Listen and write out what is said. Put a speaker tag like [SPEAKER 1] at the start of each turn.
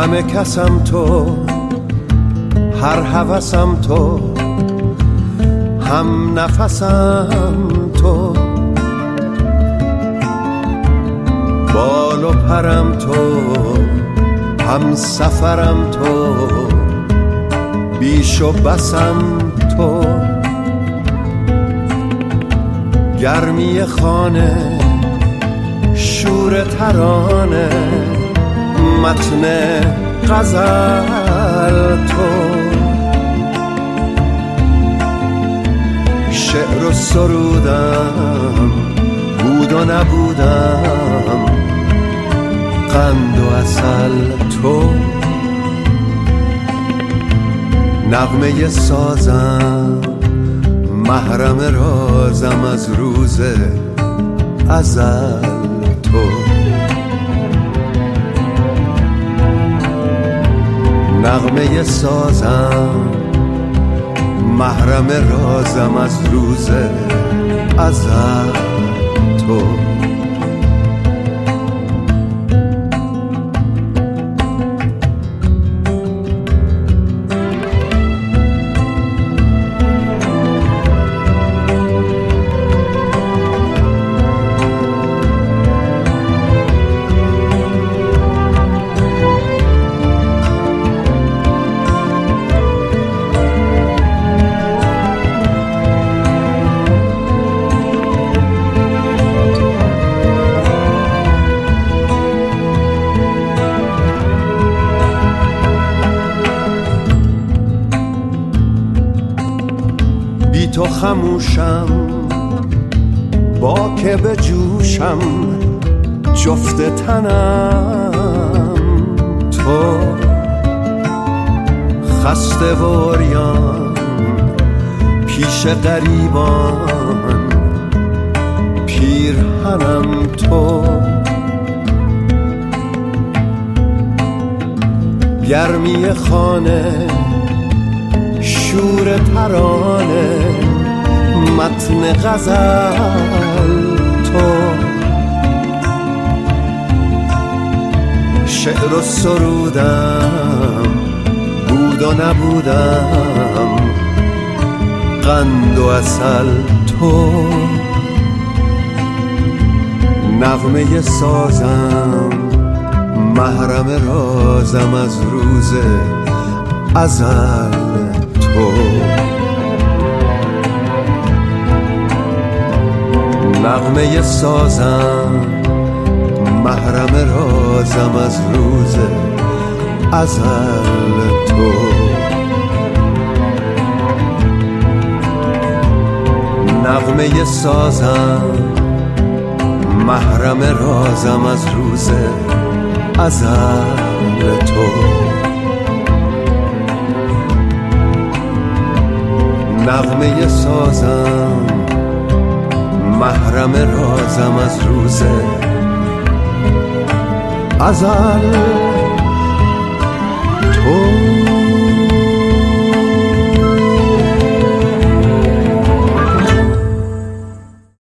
[SPEAKER 1] همه کسم تو، هر هوسم تو، هم نفسم تو، بال و پرم تو، هم سفرم تو، بیش و بسم تو، گرمی خانه، شور ترانه، متن غزل تو، شعر و سرودم، بود و نبودم، قند و عسل تو، نغمه سازم، محرم رازم از روز ازل تو، نغمه سازم، محرم رازم از روز ازل تو. تو خموشم، با که به جوشم، جفت تنم تو، خسته و عریان پیش غریبان، پیرهنم تو، گرمی خانه، شور ترانه، متن غزل تو، شعر و سرودم، بود و نبودم، قند و عسل تو، نغمه سازم، محرم رازم از روز ازل تو، نغمه سازم، محرم رازم از روز ازل تو، نغمه سازم، محرم رازم از روز ازل تو، نغمه سازم، محرم رازم از روز ازل تو.